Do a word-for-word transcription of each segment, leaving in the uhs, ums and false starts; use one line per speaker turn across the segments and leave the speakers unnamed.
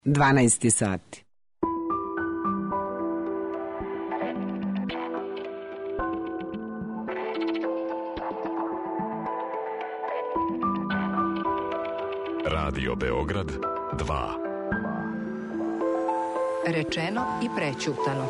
dvanaest sati.
Radio Beograd dva.
Rečeno i prećutano.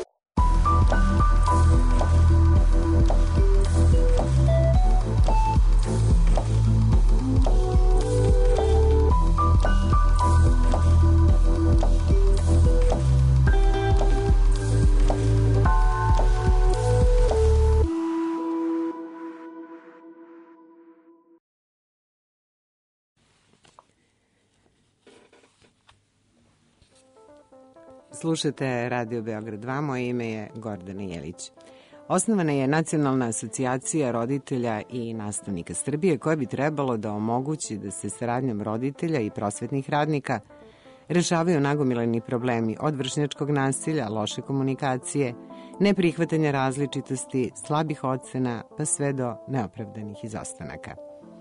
Slušate Radio Beograd dva, moje ime je Gordana Jelić. Osnovana je Nacionalna asocijacija roditelja i nastavnika Srbije koja bi trebalo da omogući da se saradnjom roditelja i prosvetnih radnika rešavaju nagomilani problemi od vršnjačkog nasilja, loše komunikacije, neprihvatanja različitosti, slabih ocena, pa sve do neopravdanih izostanaka.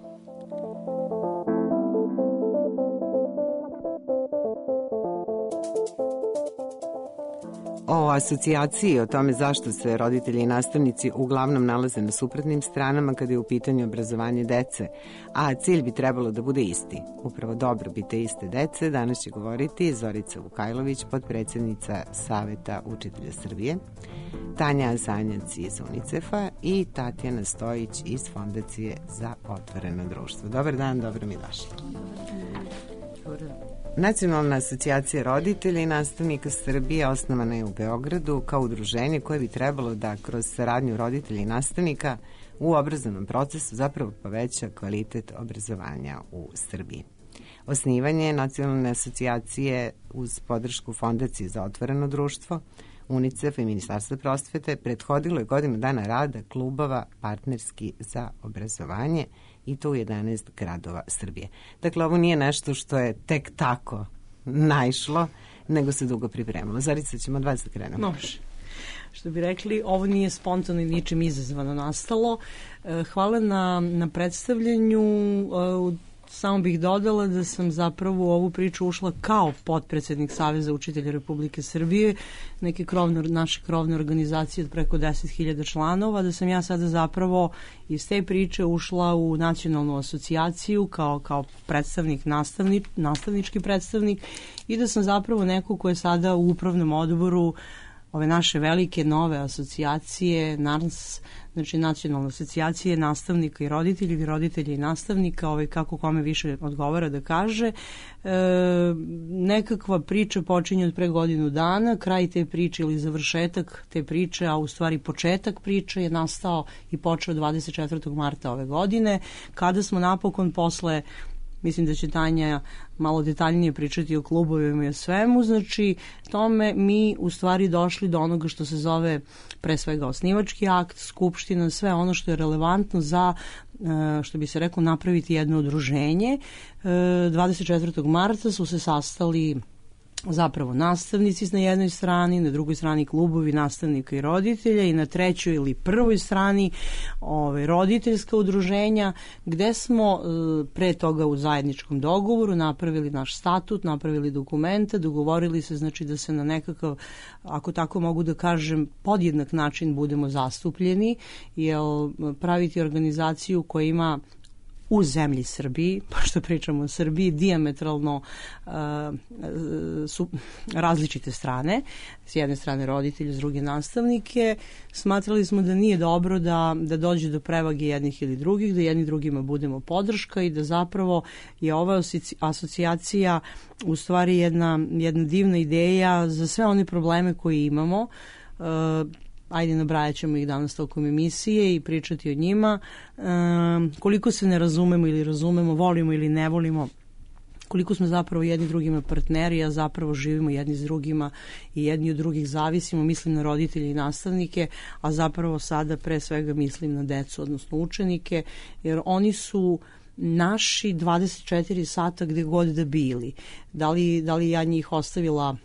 O asocijaciji, o tome zašto se roditelji i nastavnici uglavnom nalaze na suprotnim stranama kada je u pitanju obrazovanje dece, a cilj bi trebalo da bude isti. Upravo dobrobit te iste dece danas će govoriti Zorica Vukajlović, potpredsednica Saveta učitelja Srbije, Tanja Zanjac iz UNICEF-a i Tatjana Stojić iz Fondacije za otvoreno društvo. Dobar dan, dobro mi došli. Dobar dan. Nacionalna asocijacija roditelja i nastavnika Srbije osnovana je u Beogradu kao udruženje koje bi trebalo da kroz saradnju roditelja i nastavnika u obrazovnom procesu zapravo poveća kvalitet obrazovanja u Srbiji. Osnivanje Nacionalne asocijacije uz podršku Fondacije za otvoreno društvo, UNICEF i Ministarstva prosvete prethodilo je godinu dana rada klubova partnerski za obrazovanje i to u jedanaest gradova Srbije. Dakle, ovo nije nešto što je tek tako naišlo, nego se dugo pripremalo. Zarica, ćemo od vas da krenemo.
Može. Što bi rekli, ovo nije spontano i ničim izazvano nastalo. Hvala na, na predstavljanju. Samo bih dodala da sam zapravo u ovu priču ušla kao potpredsednik Saveza učitelja Republike Srbije, neke krovne, naše krovne organizacije od preko deset hiljada članova, da sam ja sada zapravo iz te priče ušla u Nacionalnu asocijaciju kao, kao predstavnik, nastavni, nastavnički predstavnik i da sam zapravo neko ko je sada u upravnom odboru ove naše velike nove asocijacije, NARNS, znači Nacionalne asocijacije nastavnika i roditelja ili roditelja i nastavnika, ovaj, kako kome više odgovara da kaže. E, nekakva priča počinje od pre godinu dana, kraj te priče ili završetak te priče, a u stvari početak priče je nastao i počeo dvadeset četvrtog marta ove godine, kada smo napokon posle, mislim da će Tanja malo detaljnije pričati o klubovima i o svemu, znači tome mi u stvari došli do onoga što se zove pre svega osnivački akt, skupština, sve ono što je relevantno za, što bi se reklo, napraviti jedno udruženje. dvadeset četvrtog marta su se sastali zapravo nastavnici na jednoj strani, na drugoj strani klubovi nastavnika i roditelja i na trećoj ili prvoj strani ove, roditeljska udruženja gde smo pre toga u zajedničkom dogovoru napravili naš statut, napravili dokumente, dogovorili se znači da se na nekakav, ako tako mogu da kažem, podjednak način budemo zastupljeni, jer praviti organizaciju koja ima u zemlji Srbiji, pošto pričamo o Srbiji, dijametralno uh, su različite strane, s jedne strane roditelje, s druge nastavnike, smatrali smo da nije dobro da, da dođe do prevage jednih ili drugih, da jedni drugima budemo podrška i da zapravo je ova asocijacija u stvari jedna, jedna divna ideja za sve one probleme koje imamo. Uh, Ajde, nabrajat ćemo ih danas tokom emisije i pričati o njima. E, koliko se ne razumemo ili razumemo, volimo ili ne volimo, koliko smo zapravo jedni drugima partneri, a zapravo živimo jedni s drugima i jedni od drugih zavisimo, mislim na roditelje i nastavnike, a zapravo sada pre svega mislim na decu, odnosno učenike, jer oni su naši dvadeset četiri sata gde god da bili. Da li, da li ja njih ostavila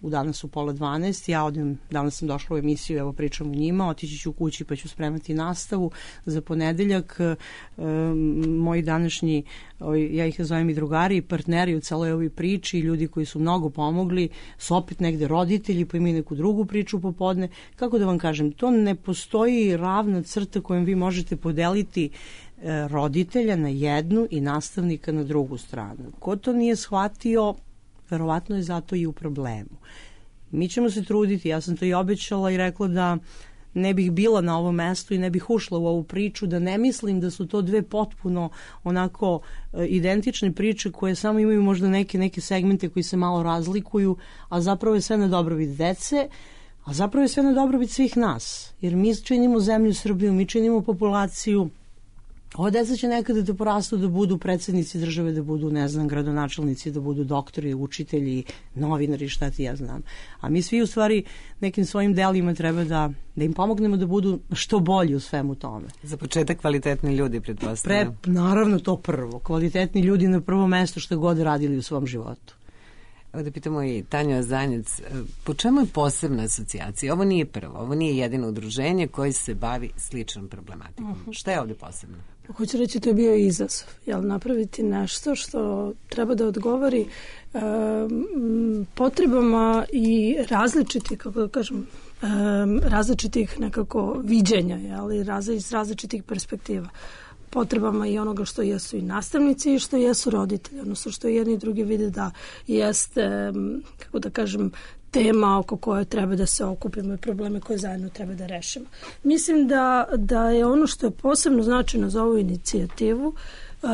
u danas u pola dvanaest, ja odem, danas sam došla u emisiju, evo pričam o njima, otići ću kući pa ću spremati nastavu za ponedeljak. E, moji današnji, ja ih zovem i drugari i partneri u celoj ovoj priči, ljudi koji su mnogo pomogli, su opet negde roditelji, pa imaju neku drugu priču popodne. Kako da vam kažem, to ne postoji ravna crta kojom vi možete podeliti roditelja na jednu i nastavnika na drugu stranu. Ko to nije shvatio, verovatno je zato i u problemu. Mi ćemo se truditi, ja sam to i obećala i rekla da ne bih bila na ovom mestu i ne bih ušla u ovu priču, da ne mislim da su to dve potpuno onako identične priče koje samo imaju možda neke, neke segmente koji se malo razlikuju, a zapravo je sve na dobrobit dece, a zapravo je sve na dobrobit svih nas. Jer mi činimo zemlju Srbiju, mi činimo populaciju. Ova deca će nekada da porastu, da budu predsednici države, da budu, ne znam, gradonačelnici, da budu doktori, učitelji, novinari, šta ti ja znam. A mi svi u stvari nekim svojim delima treba da, da im pomognemo da budu što bolji u svemu tome.
Za početak kvalitetni ljudi, pretpostavljam.
Pre, naravno to prvo. Kvalitetni ljudi na prvo mesto što god radili u svom životu.
Evo da pitamo i Tanju Azanjac, po čemu je posebna asocijacija? Ovo nije prvo, ovo nije jedino udruženje koje se bavi sličnom problematikom. Uh-huh. Šta je ovde posebno?
Hoću reći, to je bio izazov. Jel, napraviti nešto što treba da odgovori um, potrebama i različitih, kako da kažem, um, različitih nekako viđenja, jel, iz različitih perspektiva. Potrebama i onoga što jesu i nastavnici i što jesu roditelji, odnosno što jedni i drugi vide da jeste, kako da kažem, tema oko koje treba da se okupimo i probleme koje zajedno treba da rešimo. Mislim da, da je ono što je posebno značajno za ovu inicijativu uh,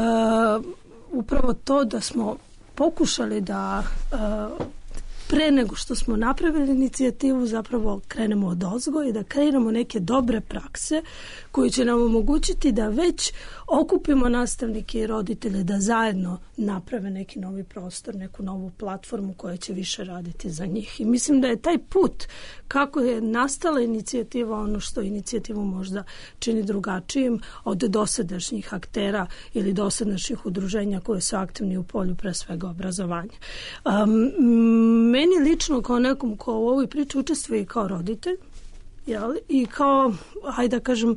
upravo to da smo pokušali da uh, pre nego što smo napravili inicijativu zapravo krenemo od ozgo i da kreiramo neke dobre prakse koje će nam omogućiti da već okupimo nastavnike i roditelje da zajedno naprave neki novi prostor, neku novu platformu koja će više raditi za njih. I mislim da je taj put kako je nastala inicijativa ono što inicijativu možda čini drugačijim od dosadašnjih aktera ili dosadašnjih udruženja koje su aktivni u polju pre svega obrazovanja. Um, meni lično kao nekom ko u ovoj priči učestvuje i kao roditelj, jel, i kao, hajde da kažem,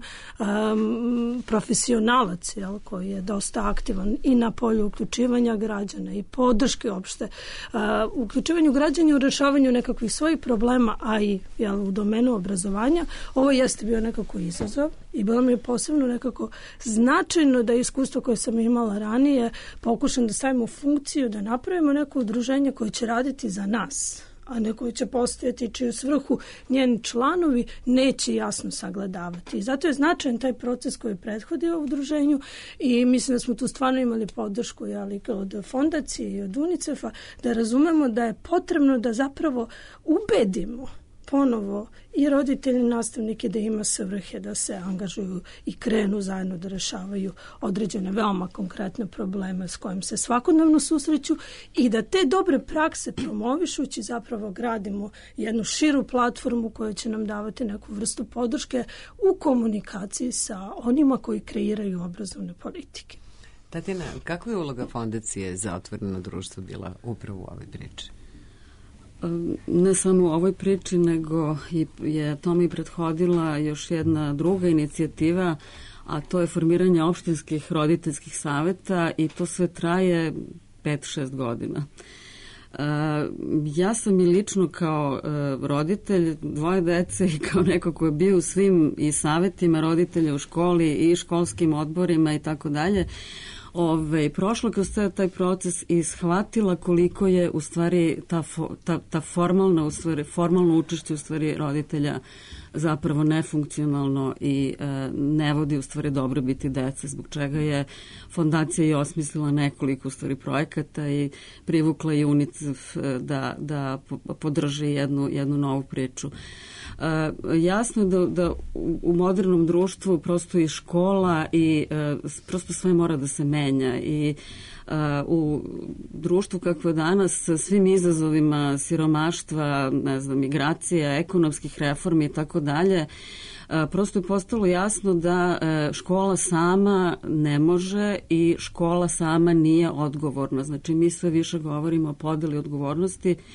um, profesionalac, jel, koji je dosta aktivan i na polju uključivanja građana i podrške opšte, uh, uključivanju građana u rešavanju nekakvih svojih problema, a i, jel, u domenu obrazovanja. Ovo jeste bio nekako izazov i bilo mi je posebno nekako značajno da iskustvo koje sam imala ranije pokušam da stavimo funkciju, da napravimo neko udruženje koje će raditi za nas, a ne koji će postojati čiju svrhu njeni članovi neće jasno sagledavati. I zato je značajan taj proces koji prethodi u udruženju i mislim da smo tu stvarno imali podršku, jeli, od fondacije i od UNICEF-a, da razumemo da je potrebno da zapravo ubedimo ponovo i roditelji i nastavnike da ima svrhe, da se angažuju i krenu zajedno da rešavaju određene veoma konkretne probleme s kojim se svakodnevno susreću i da te dobre prakse promovišući zapravo gradimo jednu širu platformu koja će nam davati neku vrstu podrške u komunikaciji sa onima koji kreiraju obrazovne politike.
Tatjana, kakva je uloga Fondacije za otvoreno društvo bila upravo u ovoj priči?
Ne samo u ovoj priči, nego je tome i prethodila još jedna druga inicijativa, a to je formiranje opštinskih roditeljskih saveta i to sve traje pet šest godina. Ja sam i lično kao roditelj dvoje dece i kao neko ko je bio u svim i savetima roditelja u školi i školskim odborima i tako dalje, Ove, prošla kroz taj proces i shvatila koliko je u stvari ta, ta, ta formalna, u stvari, formalno učešće u stvari roditelja zapravo nefunkcionalno i e, ne vodi u stvari dobrobiti dece, zbog čega je fondacija i osmislila nekoliko u stvari projekata i privukla i UNICEF da, da podrži jednu, jednu novu priču. E, jasno je da, da u modernom društvu prosto i škola i e, prosto sve mora da se menja i Uh, u društvu kakvo je danas sa svim izazovima siromaštva, ne znam, migracija, ekonomskih reformi i tako dalje, prosto je postalo jasno da uh, škola sama ne može i škola sama nije odgovorna. Znači mi sve više govorimo o podeli odgovornosti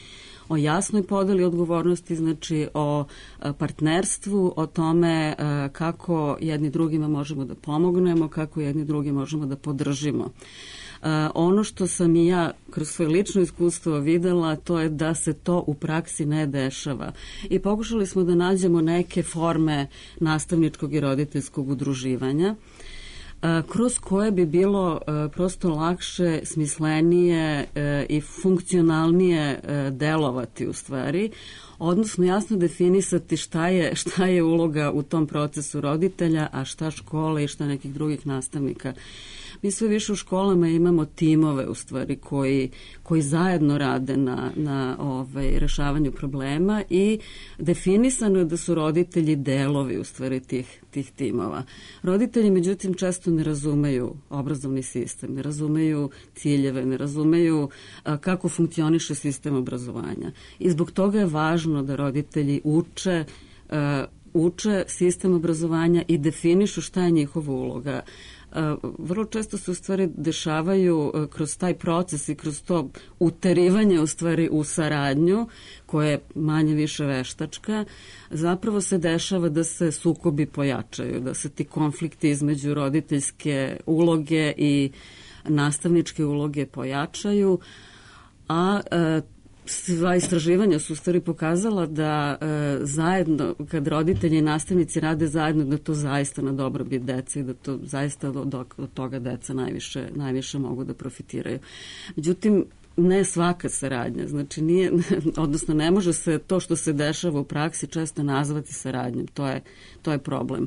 o jasnoj podeli odgovornosti, znači o partnerstvu, o tome kako jedni drugima možemo da pomognemo, kako jedni drugi možemo da podržimo. Uh, ono što sam i ja kroz svoje lično iskustvo videla, to je da se to u praksi ne dešava. I pokušali smo da nađemo neke forme nastavničkog i roditeljskog udruživanja, uh, kroz koje bi bilo uh, prosto lakše, smislenije uh, i funkcionalnije uh, delovati u stvari, odnosno jasno definisati šta je, šta je uloga u tom procesu roditelja, a šta škole i šta nekih drugih nastavnika. Mi sve više u školama imamo timove u stvari koji, koji zajedno rade na, na ovaj, rešavanju problema i definisano je da su roditelji delovi u stvari tih, tih timova. Roditelji međutim često ne razumeju obrazovni sistem, ne razumeju ciljeve, ne razumeju a, kako funkcioniše sistem obrazovanja. I zbog toga je važno da roditelji uče a, uče sistem obrazovanja i definišu šta je njihova uloga. Vrlo često se u stvari dešavaju kroz taj proces i kroz to uterivanje u stvari u saradnju, koja je manje više veštačka, zapravo se dešava da se sukobi pojačaju, da se ti konflikti između roditeljske uloge i nastavničke uloge pojačaju, a sva istraživanja su u stvari pokazala da e, zajedno, kad roditelji i nastavnici rade zajedno, da to zaista na dobrobit dece i da to zaista od, od toga deca najviše, najviše mogu da profitiraju. Međutim, ne svaka saradnja, znači nije, odnosno ne može se to što se dešava u praksi često nazvati saradnjom, to je, to je problem.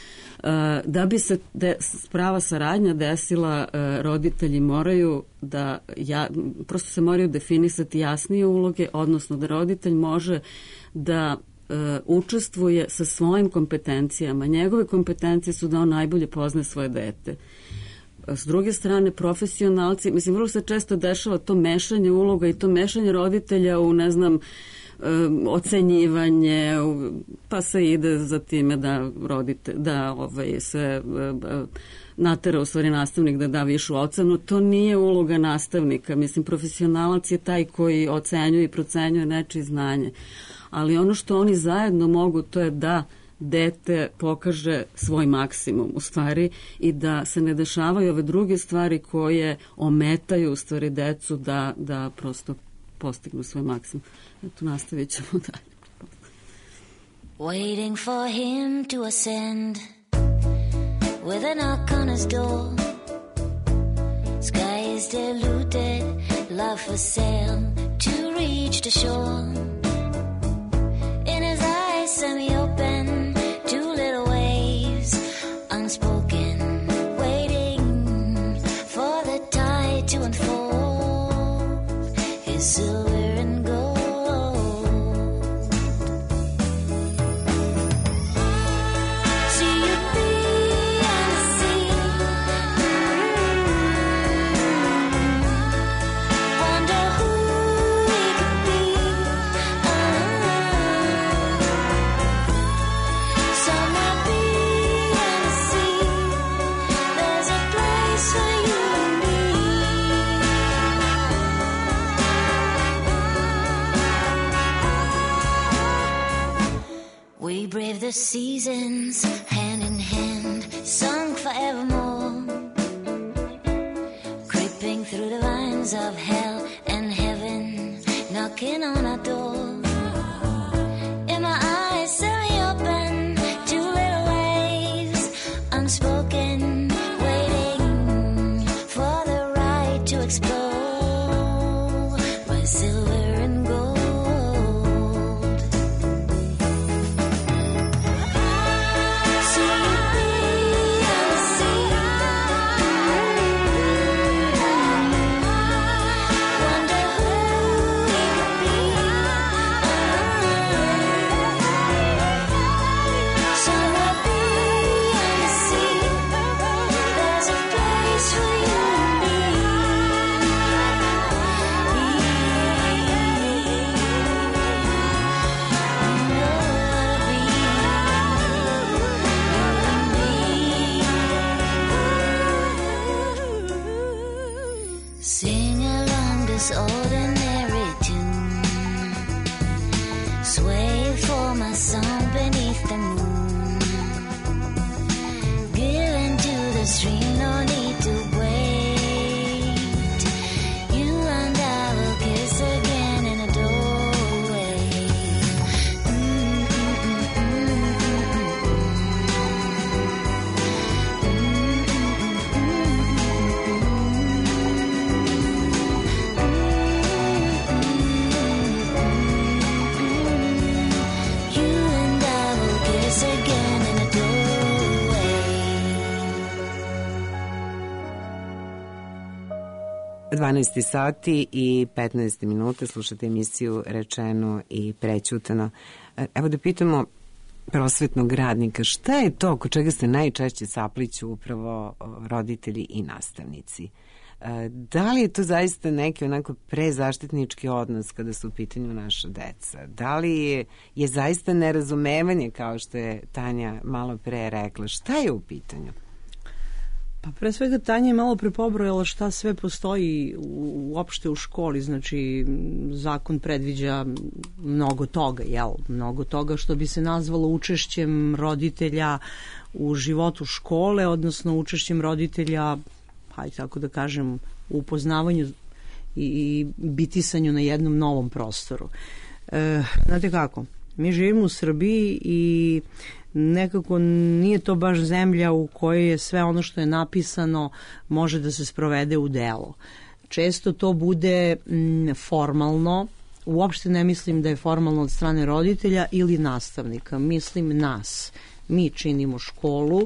Da bi se de, prava saradnja desila, roditelji moraju da, ja, prosto se moraju definisati jasnije uloge, odnosno da roditelj može da uh, učestvuje sa svojim kompetencijama. Njegove kompetencije su da on najbolje poznaje svoje dete. S druge strane, profesionalci, mislim, vrlo se često dešava to mešanje uloga i to mešanje roditelja u, ne znam, ocenjivanje, pa se ide za time da rodite, da ovaj, se natera u stvari nastavnik da da višu ocenu. To nije uloga nastavnika. Mislim, profesionalac je taj koji ocenjuje i procenjuje nečije znanje. Ali ono što oni zajedno mogu, to je da dete pokaže svoj maksimum u stvari i da se ne dešavaju ove druge stvari koje ometaju u stvari decu da, da prosto postignu svoj maksimum. Eto, nastavit ćemo dalje.
Waiting for him to ascend with a knock on his door. Sky is diluted, love for sale to reach the shore. In his eyes semi-open, two little waves unspoken, waiting for the tide to unfold his silver and gold. See you beyond the sea. Wonder who we could be. Somewhere beyond the sea, there's a place for you and me. We brave the seasons, hand in hand, sung forevermore, creeping through the vines of hell and heaven, knocking on our door. In my eyes, semi-open, two little waves, unspoken, waiting for the right to explode my silver and gold. See you beyond the sea. Wonder who we could be.
dvanaest sati i petnaest minuta, slušate emisiju Rečeno i prećutano. Evo da pitamo prosvetnog radnika, šta je to kod čega se najčešće sapliću upravo roditelji i nastavnici? Da li je to zaista neki onako prezaštitnički odnos kada su u pitanju naša deca? Da li je, je zaista nerazumevanje, kao što je Tanja malo pre rekla? Šta je u pitanju?
Pa pre svega Tanja je malo pre pobrojala šta sve postoji u, uopšte u školi, znači zakon predviđa mnogo toga, jel? Mnogo toga što bi se nazvalo učešćem roditelja u životu škole, odnosno učešćem roditelja, hajde tako da kažem, u upoznavanju i, i bitisanju na jednom novom prostoru. E, znate kako, mi živimo u Srbiji i nekako nije to baš zemlja u kojoj je sve ono što je napisano može da se sprovede u delo. Često to bude m, formalno, uopšte ne mislim da je formalno od strane roditelja ili nastavnika, mislim nas. Mi činimo školu,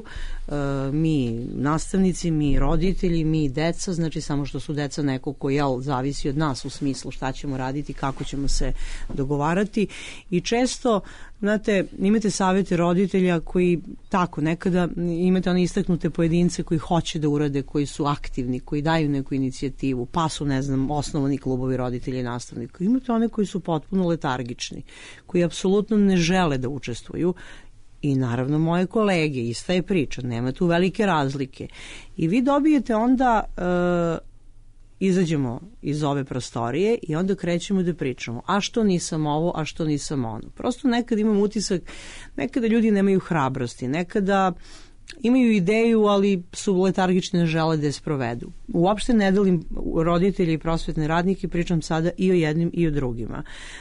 mi nastavnici, mi roditelji, mi deca, znači samo što su deca neko ko jel, zavisi od nas u smislu šta ćemo raditi, kako ćemo se dogovarati i često, znate, imate savete roditelja koji tako nekada imate one istaknute pojedince koji hoće da urade, koji su aktivni, koji daju neku inicijativu, pa su, ne znam, osnovani klubovi roditelja i nastavnika. Imate one koji su potpuno letargični, koji apsolutno ne žele da učestvuju. I naravno moje kolege, ista je priča, nema tu velike razlike. I vi dobijete onda, e, izađemo iz ove prostorije i onda krećemo da pričamo. A što nisam ovo, a što nisam ono. Prosto nekad imam utisak, nekada ljudi nemaju hrabrosti, nekada imaju ideju, ali su letargični, ne žele da je sprovedu. Uopšte ne delim roditelji i prosvetne radnike, pričam sada i o jednim i o drugima.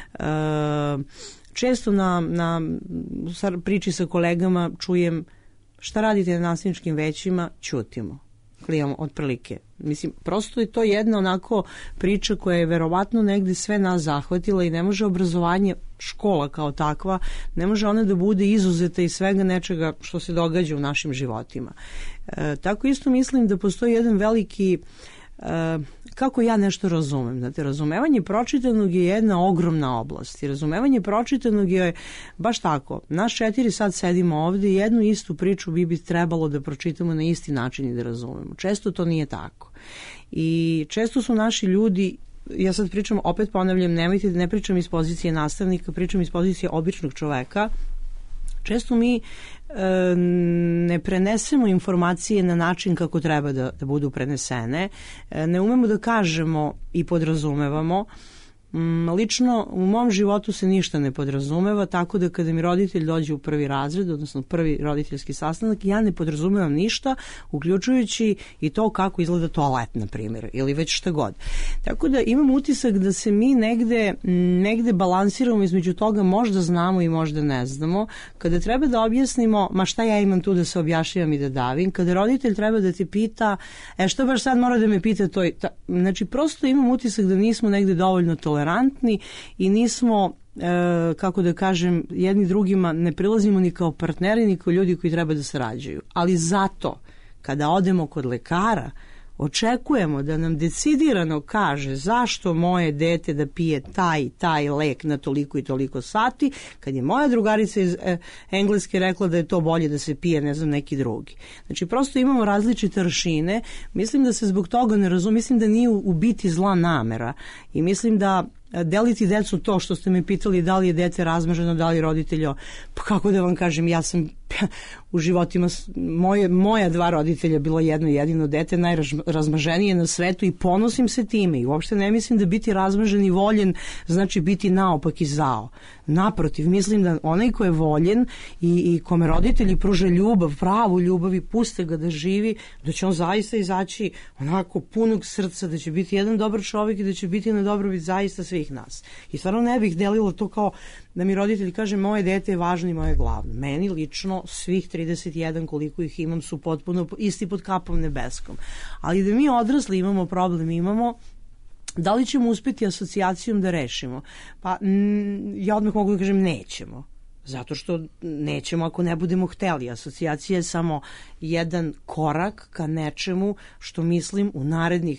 E, Često na, na priči sa kolegama čujem šta radite na nastavničkim većima, ćutimo, klijamo otprilike. Mislim, prosto je to jedna onako priča koja je verovatno negde sve nas zahvatila i ne može obrazovanje, škola kao takva, ne može ona da bude izuzeta iz svega nečega što se događa u našim životima. E, tako isto mislim da postoji jedan veliki Uh, kako ja nešto razumem. Znate, razumevanje pročitanog je jedna ogromna oblast i razumevanje pročitanog je baš tako. Naš četiri sad sedimo ovde i jednu istu priču bi bi trebalo da pročitamo na isti način i da razumemo. Često to nije tako. I često su naši ljudi, ja sad pričam, opet ponavljam, nemojte da ne pričam iz pozicije nastavnika, pričam iz pozicije običnog čoveka. Često mi e, ne prenesemo informacije na način kako treba da, da budu prenesene, e, ne umemo da kažemo i podrazumevamo. Lično u mom životu se ništa ne podrazumeva, tako da kada mi roditelj dođe u prvi razred, odnosno prvi roditeljski sastanak, ja ne podrazumevam ništa, uključujući i to kako izgleda toalet, na primjer, ili već šta god. Tako da imam utisak da se mi negde, negde balansiramo između toga, možda znamo i možda ne znamo. Kada treba da objasnimo, ma šta ja imam tu da se objašnjavam i da davim, kada roditelj treba da te pita, e što baš sad mora da me pita to, ta, znači prosto imam utisak da nismo negde dovoljno tolerantni i nismo, e, kako da kažem, jedni drugima ne prilazimo ni kao partneri, ni kao ljudi koji treba da sarađuju. Ali zato, kada odemo kod lekara, očekujemo da nam decidirano kaže zašto moje dete da pije taj taj lek na toliko i toliko sati, kad je moja drugarica iz e, Engleske rekla da je to bolje da se pije, ne znam, neki drugi. Znači, prosto imamo različite aršine. Mislim da se zbog toga ne razumije, mislim da nije u, u biti zla namera i mislim da deliti decu, to što ste me pitali da li je dete razmaženo, da li je roditeljo, pa kako da vam kažem, ja sam u životima moje, moja dva roditelja bilo jedno jedino dete, najrazmaženije na svetu i ponosim se time i uopšte ne mislim da biti razmažen i voljen znači biti naopak i zao. Naprotiv, mislim da onaj ko je voljen i, i kome roditelji pruže ljubav, pravu ljubav i puste ga da živi, da će on zaista izaći onako punog srca, da će biti jedan dobar čovjek i da će biti na dobrobit zaista svih nas. I stvarno ne bih delila to kao da mi roditelji kaže moje dete je važno i moje glavno. Meni lično svih trideset jedan koliko ih imam su potpuno isti pod kapom nebeskom. Ali da mi odrasli imamo problem, imamo, da li ćemo uspjeti asocijacijom da rešimo? Pa m, ja odmah mogu da kažem nećemo. Zato što nećemo ako ne budemo hteli. Asocijacija je samo jedan korak ka nečemu što mislim u narednih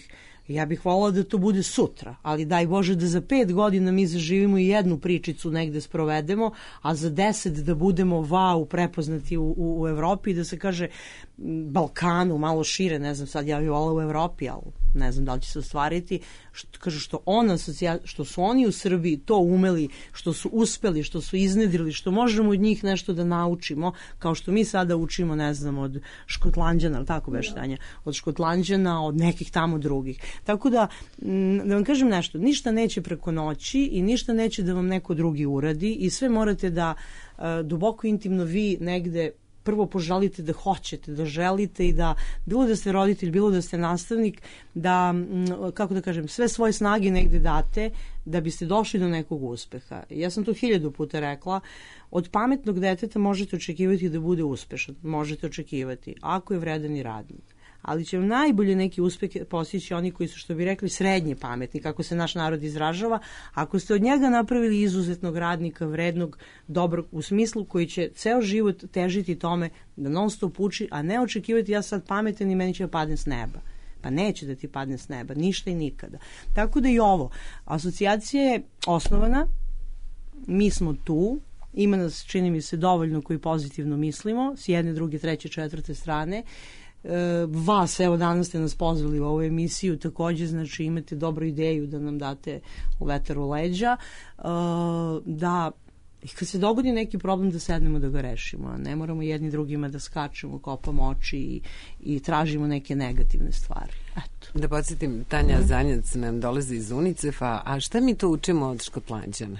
Ja bih voljela da to bude sutra, ali daj Bože da za pet godina mi zaživimo i jednu pričicu negde sprovedemo, a za deset da budemo vau prepoznati u, u, u Evropi i da se kaže Balkanu, malo šire, ne znam, sad ja bih voljela u Evropi, ali ne znam da li će se ostvariti, što, kaže, što, on asocija, što su oni u Srbiji to umeli, što su uspeli, što su iznedrili, što možemo od njih nešto da naučimo, kao što mi sada učimo, ne znam, od Škotlanđana, ali tako beš Tanja, od Škotlanđana, od nekih tamo drugih. Tako da, da vam kažem nešto, ništa neće preko noći i ništa neće da vam neko drugi uradi i sve morate da uh, duboko intimno vi negde prvo poželite da hoćete, da želite i da, bilo da ste roditelj, bilo da ste nastavnik, da, kako da kažem, sve svoje snage negde date da biste došli do nekog uspeha. Ja sam to hiljadu puta rekla, od pametnog deteta možete očekivati da bude uspešan, možete očekivati, ako je vredan i radnik. Ali će vam najbolje neki uspeh postići oni koji su, što bi rekli, srednje pametni, kako se naš narod izražava, ako ste od njega napravili izuzetnog radnika, vrednog, dobrog, u smislu koji će ceo život težiti tome da non stop uči, a ne očekivati ja sad pametan i meni će padne s neba. Pa neće da ti padne s neba, ništa i nikada. Tako da i ovo, asocijacija je osnovana, mi smo tu, ima nas, čini mi se, dovoljno koji pozitivno mislimo, s jedne, druge, treće, četvrte strane. Vas, evo danas ste nas pozvali u ovu emisiju, takođe, znači imate dobru ideju da nam date vetar u leđa, da i kad se dogodi neki problem da sednemo da ga rešimo, ne moramo jedni drugima da skačemo, kopamo oči i, i tražimo neke negativne stvari. Eto.
Da podsjetim, Tanja Zanjac nam dolazi iz UNICEF-a, a šta mi to učimo od Škotlanđana?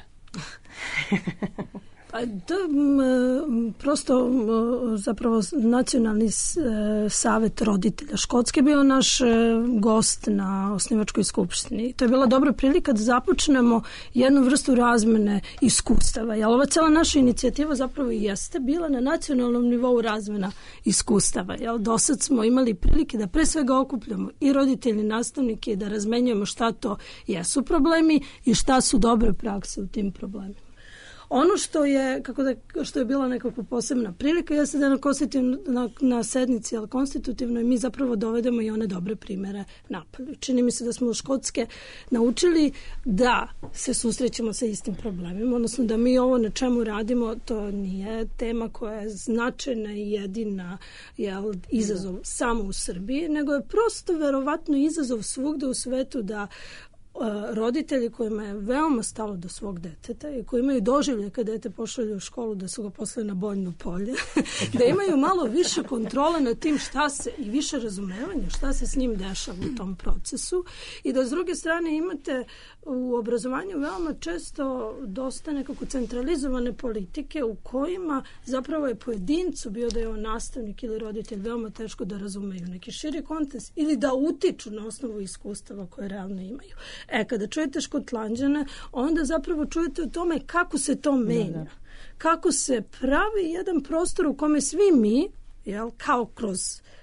Da, prosto zapravo Nacionalni savet roditelja Škotske bio naš gost na osnivačkoj skupštini. To je bila dobra prilika da započnemo jednu vrstu razmene iskustava. Jer ova cela naša inicijativa zapravo jeste bila na nacionalnom nivou razmena iskustava. Jel, do sad smo imali prilike da pre svega okupljamo i roditelji, nastavnike i da razmenjujemo šta to jesu problemi i šta su dobre prakse u tim problemima. Ono što je, kako da, što je bila nekako posebna prilika jeste da na, na, na sednici, ali konstitutivnoj, mi zapravo dovedemo i one dobre primere napolju. Čini mi se da smo u Škotske naučili da se susrećemo sa istim problemima, odnosno da mi ovo na čemu radimo, to nije tema koja je značajna i jedina jel, izazov samo u Srbiji, nego je prosto verovatno izazov svugde u svetu da roditelji kojima je veoma stalo do svog deteta i koji imaju doživlje kad dete pošalje u školu da su ga poslali na bojno polje, da imaju malo više kontrole nad tim šta se i više razumevanja šta se s njim dešava u tom procesu i da s druge strane imate u obrazovanju veoma često dosta nekako centralizovane politike u kojima zapravo je pojedincu, bio da je on nastavnik ili roditelj, veoma teško da razumeju neki širi kontekst ili da utiču na osnovu iskustava koje realno imaju. E, kada čujete Škotlanđane, onda zapravo čujete o tome kako se to menja. Da, da. Kako se pravi jedan prostor u kome svi mi, jel, kao kroz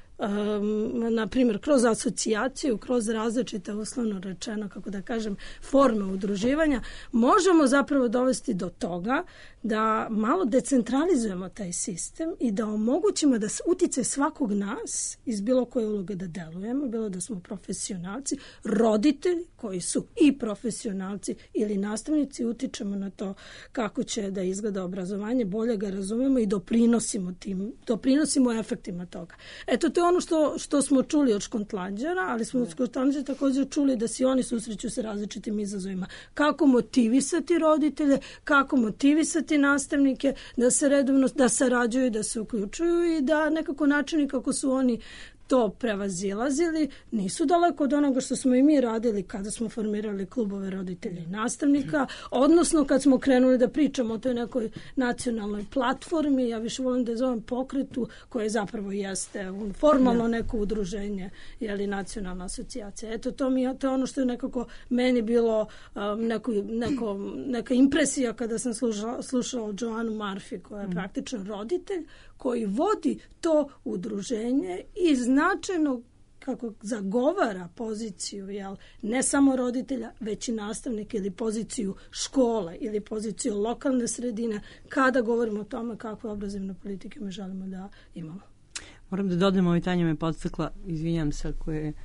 Um, na primjer, kroz asocijaciju, kroz različite, uslovno rečeno, kako da kažem, forme udruživanja, možemo zapravo dovesti do toga da malo decentralizujemo taj sistem i da omogućimo da utice svakog nas iz bilo koje uloge da delujemo, bilo da smo profesionalci, roditelji koji su i profesionalci ili nastavnici, utičemo na to kako će da izgleda obrazovanje, bolje ga razumemo i doprinosimo tim, doprinosimo efektima toga. Eto, to je ono što, što smo čuli od Škotlanđana, ali smo od Škotlanđana također čuli da se oni susreću sa različitim izazovima. Kako motivisati roditelje, kako motivisati nastavnike da se redovno, da sarađuju, da se uključuju i da nekako načini kako su oni to prevazilazili nisu daleko od onoga što smo i mi radili kada smo formirali klubove roditelja i nastavnika, odnosno kad smo krenuli da pričamo o toj nekoj nacionalnoj platformi, ja više volim da je zovem pokretu, koje zapravo jeste formalno neko udruženje, jeli nacionalna asocijacija. Eto, to, mi, to je ono što je nekako meni bilo um, neko, neko, neka impresija kada sam slušala, slušala Joanu Murphy, koja je praktično roditelj, koji vodi to udruženje i značajno kako zagovara poziciju, jel, ne samo roditelja, već i nastavnika ili poziciju škole ili poziciju lokalne sredine kada govorimo o tome kakve obrazovne politike mi želimo da imamo.
Moram da dodam, ovaj Tanja me podstakla, izvinjam se ako je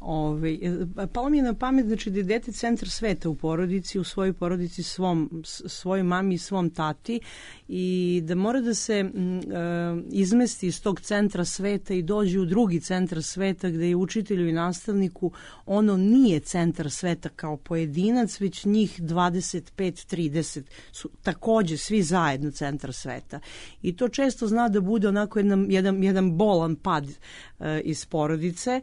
Ove, palo mi je na pamet, znači, da je dete centar sveta u porodici, u svojoj porodici svom, svojoj mami i svom tati, i da mora da se m, e, izmesti iz tog centra sveta i dođe u drugi centar sveta gde je učitelju i nastavniku ono nije centar sveta kao pojedinac, već njih dvadeset pet trideset su takođe svi zajedno centar sveta. I to često zna da bude onako jedan, jedan, jedan bolan pad e, iz porodice,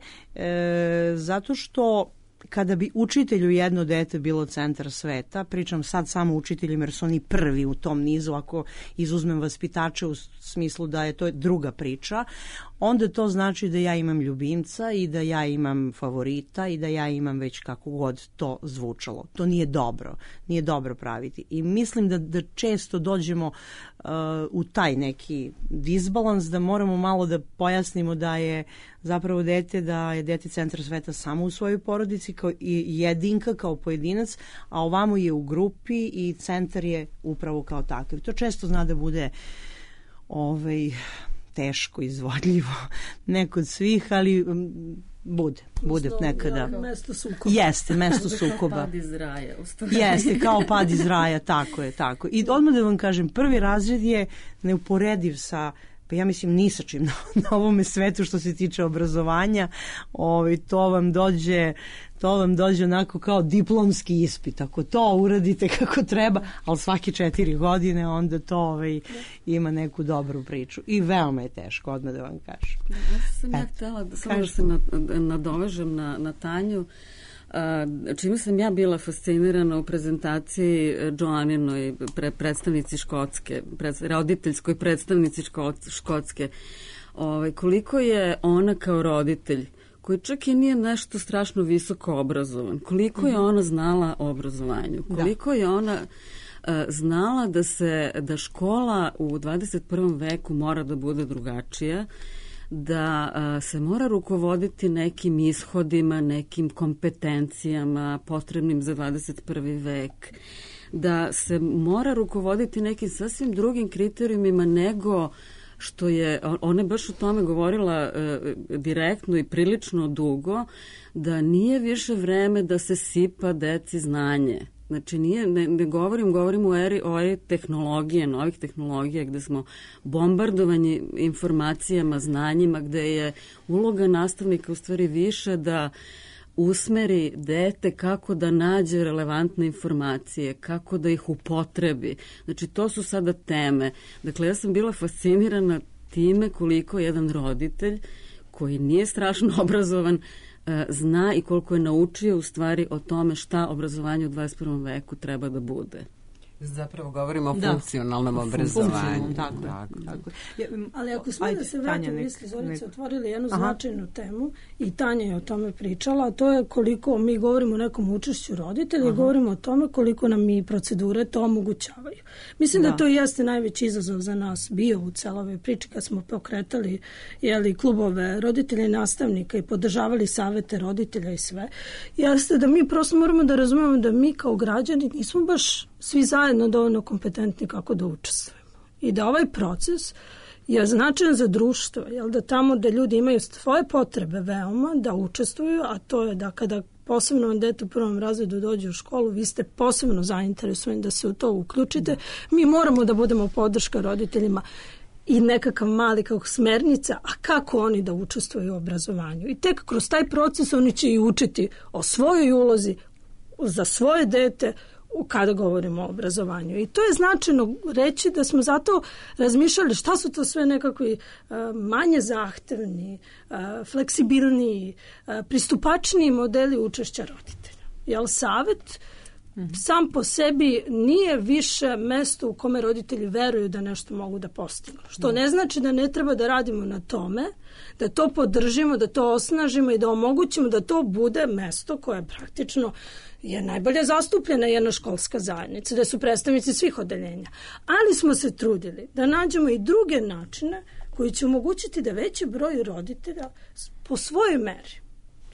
e, zato što kada bi učitelju jedno dete bilo centar sveta, pričam sad samo učiteljima jer su oni prvi u tom nizu, ako izuzmem vaspitače u smislu da je to druga priča, onda to znači da ja imam ljubimca i da ja imam favorita i da ja imam već kako god to zvučalo. To nije dobro. Nije dobro praviti. I mislim da, da često dođemo uh, u taj neki disbalans, da moramo malo da pojasnimo da je zapravo dete, da je dete centar sveta samo u svojoj porodici kao i jedinka, kao pojedinac, a ovamo je u grupi i centar je upravo kao takav. To često zna da bude ovaj, teško izvodljivo, ne kod svih, ali bude, bude nekada.
Mesto sukoba.
Jeste, mesto sukoba.
Kao pad iz raja.
Jeste, kao pad iz raja, tako je, tako. I odmah da vam kažem, prvi razred je neuporediv sa, pa ja mislim ni sa čim na, na ovome svetu što se tiče obrazovanja. Ovaj, to vam dođe to vam dođe onako kao diplomski ispit. Ako to uradite kako treba, ali svake četiri godine, onda to ovaj, ima neku dobru priču. I veoma je teško, odmah da vam kažem.
Ja sam ja htjela da, samo da se nadovežem na, na Tanju. Čime sam ja bila fascinirana u prezentaciji Joaninoj pre, predstavnici Škotske, pred, roditeljskoj predstavnici Škotske, ovaj, koliko je ona kao roditelj, koji čak i nije nešto strašno visoko obrazovan, koliko je ona znala o obrazovanju, koliko da. je ona uh, znala da se da škola u dvadeset prvom veku mora da bude drugačija, da a, se mora rukovoditi nekim ishodima, nekim kompetencijama potrebnim za dvadeset prvi vek, da se mora rukovoditi nekim sasvim drugim kriterijumima nego što je, ona je baš o tome govorila e, direktno i prilično dugo, da nije više vreme da se sipa deci znanje. Znači, nije, ne, ne govorim, govorim u eri, o eri tehnologije, novih tehnologija, gde smo bombardovani informacijama, znanjima, gde je uloga nastavnika u stvari više da usmeri dete kako da nađe relevantne informacije, kako da ih upotrebi. Znači, to su sada teme. Dakle, ja sam bila fascinirana time koliko jedan roditelj koji nije strašno obrazovan zna i koliko je naučio u stvari o tome šta obrazovanje u dvadeset prvom veku treba da bude.
Zapravo govorimo o
da.
funkcionalnom obrazovanju.
Tako, tako, tako. Ja,
ali ako smo da se vratimo, vi ste Zorice otvorili jednu Aha. značajnu temu i Tanja je o tome pričala, a to je koliko mi govorimo o nekom učešću roditelja i govorimo o tome koliko nam i procedure to omogućavaju. Mislim da, da to jeste najveći izazov za nas bio u celoj priči kad smo pokretali jeli, klubove roditelja i nastavnika i podržavali savete roditelja i sve. Jeste da mi prosto moramo da razumemo da mi kao građani nismo baš svi zajedno dovoljno kompetentni kako da učestvujemo. I da ovaj proces je značajan za društvo, jel, da tamo da ljudi imaju svoje potrebe veoma da učestvuju, a to je da kada posebno vam dete u prvom razredu dođe u školu, vi ste posebno zainteresovani da se u to uključite. Mi moramo da budemo podrška roditeljima i nekakav mali kako smernica, a kako oni da učestvuju u obrazovanju. I tek kroz taj proces oni će i učiti o svojoj ulozi za svoje dete kada govorimo o obrazovanju. I to je značajno reći da smo zato razmišljali šta su to sve nekakvi uh, manje zahtevni, uh, fleksibilniji, uh, pristupačniji modeli učešća roditelja. Jel savet mm-hmm. sam po sebi nije više mesto u kome roditelji veruju da nešto mogu da postignu. Što mm. ne znači da ne treba da radimo na tome, da to podržimo, da to osnažimo i da omogućimo da to bude mesto koje praktično je najbolje zastupljena jedna školska zajednica, da su predstavnici svih odeljenja. Ali smo se trudili da nađemo i druge načine koji će omogućiti da veći broj roditelja po svojoj meri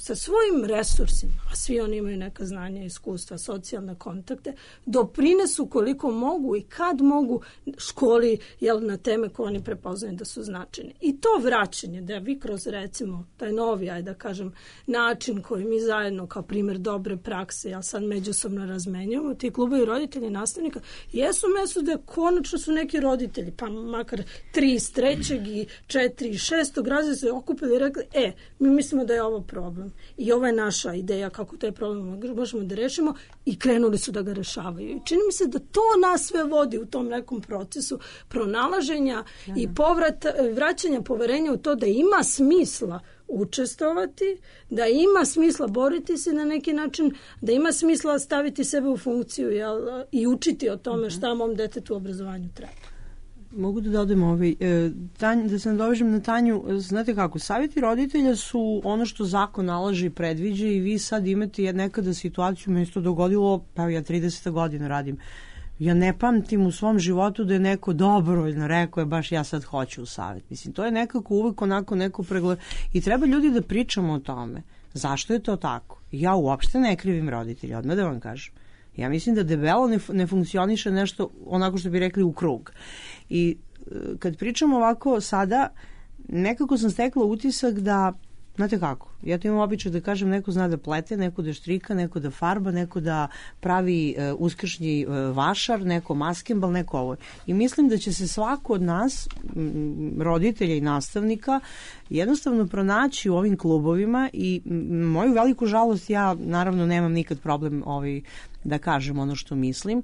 sa svojim resursima, a svi oni imaju neka znanja, iskustva, socijalne kontakte, doprinesu koliko mogu i kad mogu školi, jel, na teme koje oni prepoznaju da su značajne. I to vraćanje, da vi kroz, recimo, taj novi, ajde da kažem, način koji mi zajedno kao primjer dobre prakse, jel, sad međusobno razmenjujemo, ti klubovi roditelji i nastavnika, jesu mesto da konačno su neki roditelji, pa makar tri iz trećeg i četiri iz šestog razreda se okupili i rekli, e, mi mislimo da je ovo problem i ovo je naša ideja kako taj problem možemo da rešimo, i krenuli su da ga rešavaju. I čini mi se da to nas sve vodi u tom nekom procesu pronalaženja i povrata, vraćanja poverenja u to da ima smisla učestvovati, da ima smisla boriti se na neki način, da ima smisla staviti sebe u funkciju, jel, i učiti o tome šta mom detetu u obrazovanju treba.
Mogu da dodam ovaj, e, tanj, da se nadovežem na Tanju. Znate kako, savjeti roditelja su ono što zakon nalaže i predviđa, i vi sad imate nekada situaciju, meni se to dogodilo, pa ja trideset godina radim, ja ne pamtim u svom životu da je neko dobrovoljno rekao je baš ja sad hoću u savjet. Mislim, to je nekako uvek onako neko pregled, i treba ljudi da pričamo o tome. Zašto je to tako? Ja uopšte ne krivim roditelja, odmah da vam kažem. Ja mislim da debelo ne, ne funkcioniše nešto onako što bi rekli u krug. I kad pričamo ovako sada, nekako sam stekla utisak da, znate kako, ja to imam običaj da kažem, neko zna da plete, neko da štrika, neko da farba, neko da pravi uh, uskršnji uh, vašar, neko maskembal, neko ovo. I mislim da će se svako od nas, m, roditelja i nastavnika, jednostavno pronaći u ovim klubovima, i m, moju veliku žalost, ja naravno nemam nikad problem ovaj, da kažem ono što mislim.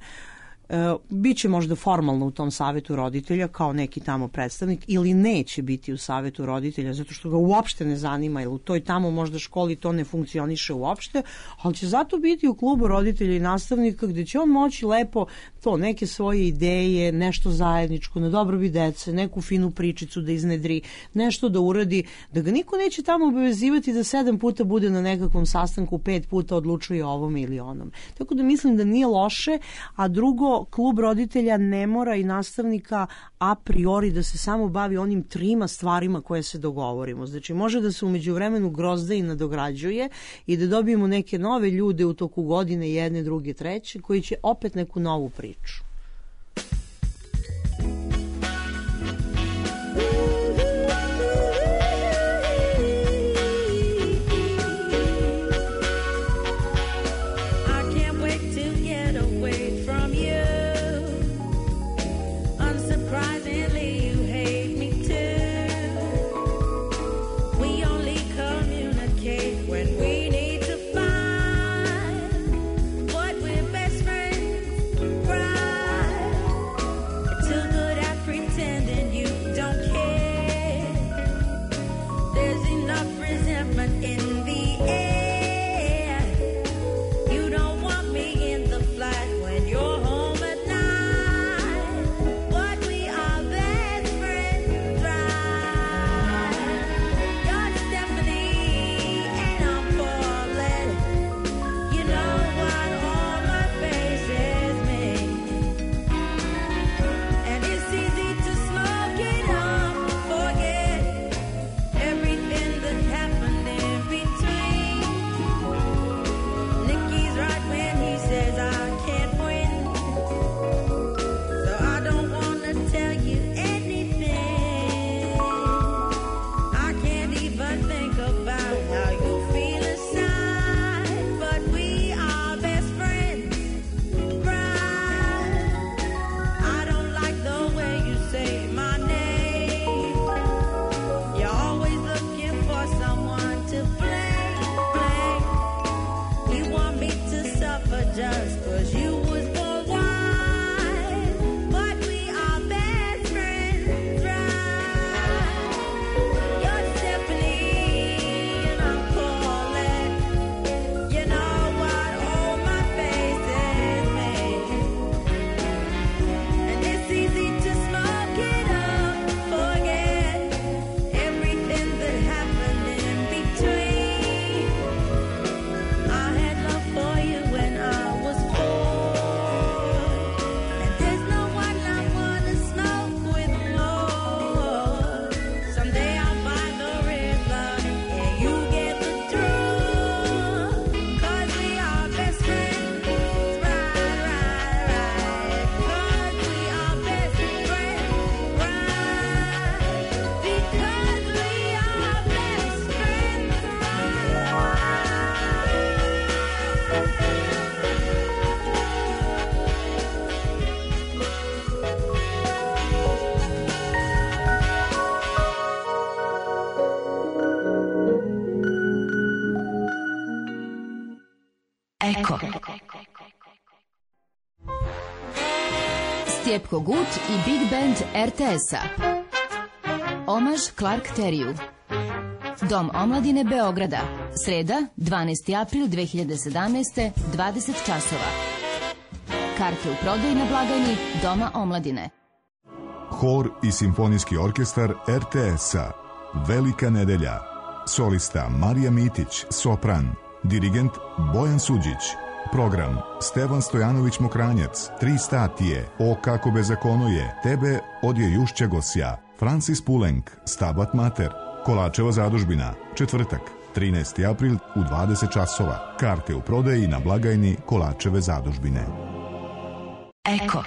E, biće možda formalno u tom savjetu roditelja kao neki tamo predstavnik, ili neće biti u savjetu roditelja zato što ga uopšte ne zanima, ili u toj tamo možda školi to ne funkcioniše uopšte, ali će zato biti u klubu roditelja i nastavnika gde će on moći lepo to, neke svoje ideje, nešto zajedničko, na dobrobit dece, neku finu pričicu da iznedri, nešto da uradi, da ga niko neće tamo obavezivati da sedam puta bude na nekakvom sastanku, pet puta odlučuje o ovom ili onom. Tako da mislim da nije loše, a drugo, klub roditelja ne mora i nastavnika a priori da se samo bavi onim trima stvarima koje se dogovorimo. Znači, može da se umeđu vremenu grozda i nadograđuje i da dobijemo neke nove ljude u toku godine, jedne, druge, treće, koji će opet neku novu priču.
Right.
Eko. Stjepko Gut i Big Band er te es-a. Omaž Clark Teriju. Dom omladine Beograda. Sreda, dvanaesti april dve hiljade sedamnaeste, dvadeset časova. Karte u prodaji na blagajni Doma omladine.
Hor i simfonijski orkestar er te es-a. Velika nedelja. Solista Marija Mitić, sopran. Dirigent Bojan Suđić. Program Stevan Stojanović Mokranjac, Tri statije, O kako bezakono je, Tebe odje Jušća Gosja, Francis Pulenk, Stabat Mater, Kolačeva zadužbina, četvrtak, trinaesti april u dvadeset časova. Karte u prodaji na blagajni Kolačeve zadužbine.
Eko.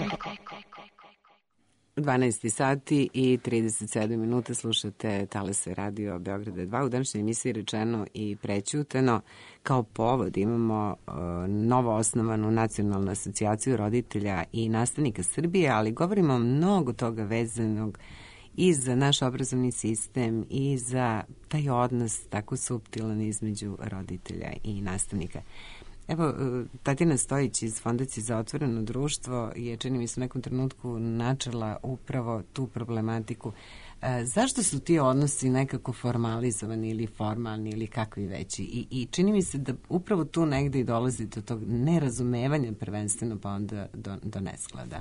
dvanaest sati i trideset sedam minuta slušate Talase radio Beograda dva. U današnjoj emisiji rečeno i prećuteno. Kao povod imamo uh, novo osnovanu nacionalnu asocijaciju roditelja i nastavnika Srbije, ali govorimo mnogo toga vezanog i za naš obrazovni sistem i za taj odnos tako suptilan između roditelja i nastavnika. Evo, Tatjana Stojić iz Fondacije za otvoreno društvo je, čini mi se, u nekom trenutku načela upravo tu problematiku. E, zašto su ti odnosi nekako formalizovani ili formalni ili kakvi veći? I, i čini mi se da upravo tu negde i dolazi do tog nerazumevanja prvenstveno, pa onda do, do nesklada.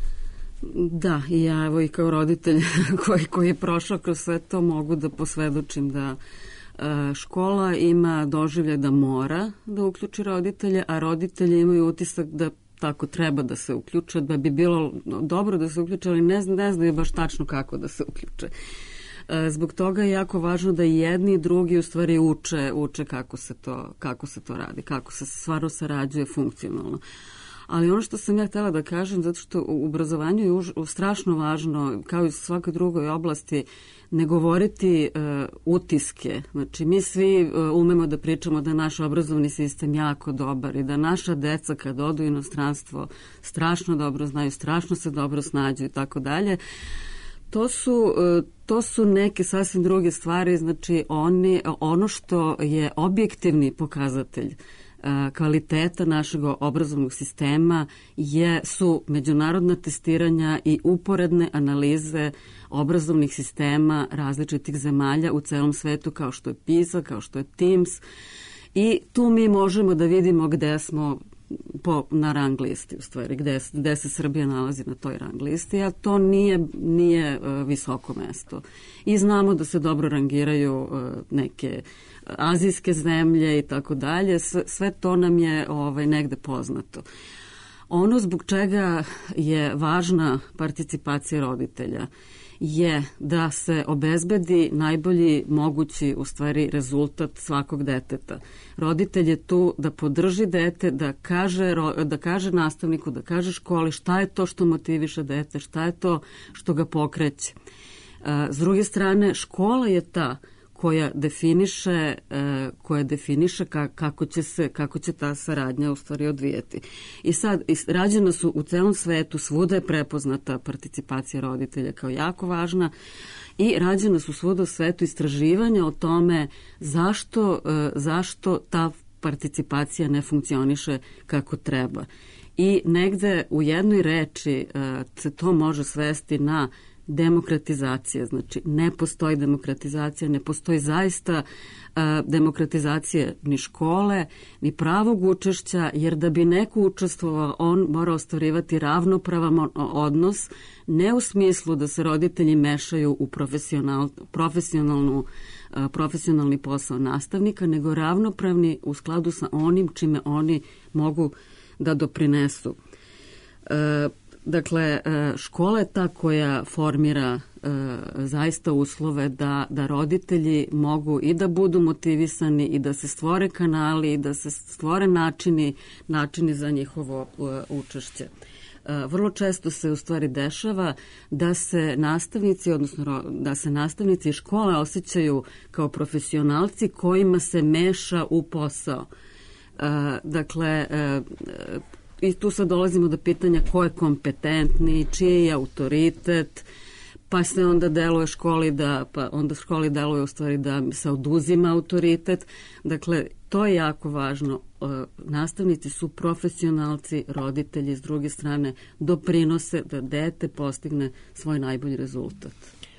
Da, i ja evo i kao roditelj koji, koji je prošao kroz sve to mogu da posvedočim da škola ima doživlje da mora da uključi roditelje, a roditelji imaju utisak da tako treba da se uključe, da bi bilo dobro da se uključe, ali ne, ne znaju baš tačno kako da se uključe. Zbog toga je jako važno da i jedni i drugi u stvari uče, uče kako se to, kako se to radi, kako se stvarno sarađuje funkcionalno. Ali ono što sam ja htjela da kažem, zato što u obrazovanju je už, strašno važno, kao i u svakoj drugoj oblasti, ne govoriti uh, utiske. Znači, mi svi uh, umemo da pričamo da je naš obrazovni sistem jako dobar i da naša deca kad odu u inostranstvo strašno dobro znaju, strašno se dobro snađu i tako dalje. To su, uh, to su neke sasvim druge stvari, znači oni, ono što je objektivni pokazatelj kvaliteta našeg obrazovnog sistema je, su međunarodna testiranja i uporedne analize obrazovnih sistema različitih zemalja u celom svetu, kao što je PISA, kao što je TIMSS, i tu mi možemo da vidimo gde smo po, na rang listi, u stvari, gde, gde se Srbija nalazi na toj rang listi, a to nije, nije uh, visoko mesto. I znamo da se dobro rangiraju uh, neke azijske zemlje i tako dalje, sve to nam je ovaj, negde poznato. Ono zbog čega je važna participacija roditelja je da se obezbedi najbolji mogući u stvari rezultat svakog deteta. Roditelj je tu da podrži dete, da kaže, da kaže nastavniku, da kaže školi šta je to što motiviše dete, šta je to što ga pokreće. S druge strane, škola je ta koja definiše, koja definiše kako će se, kako će ta saradnja u stvari odvijeti. I sad, rađena su u celom svetu, svuda je prepoznata participacija roditelja kao jako važna i rađena su svuda u svetu istraživanja o tome zašto, zašto ta participacija ne funkcioniše kako treba. I negde u jednoj reči se to može svesti na demokratizacija. Znači, ne postoji demokratizacija, ne postoji zaista uh, demokratizacija ni škole, ni pravog učešća, jer da bi neko učestvovao, on mora ostvarivati ravnopravan odnos, ne u smislu da se roditelji mešaju u profesional, profesionalnu, uh, profesionalni posao nastavnika, nego ravnopravni u skladu sa onim čime oni mogu da doprinesu. Uh, Dakle, škola je ta koja formira e, zaista uslove da, da roditelji mogu i da budu motivisani i da se stvore kanali i da se stvore načini, načini za njihovo e, učešće. E, vrlo često se u stvari dešava da se nastavnici, odnosno da se nastavnici i škole osjećaju kao profesionalci kojima se meša u posao. E, dakle, e, I tu sad dolazimo do pitanja ko je kompetentni, čiji je autoritet, pa se onda deluje školi da, pa onda školi deluje u stvari da se oduzima autoritet. Dakle, to je jako važno. Nastavnici su profesionalci, roditelji s druge strane doprinose da dete postigne svoj najbolji rezultat.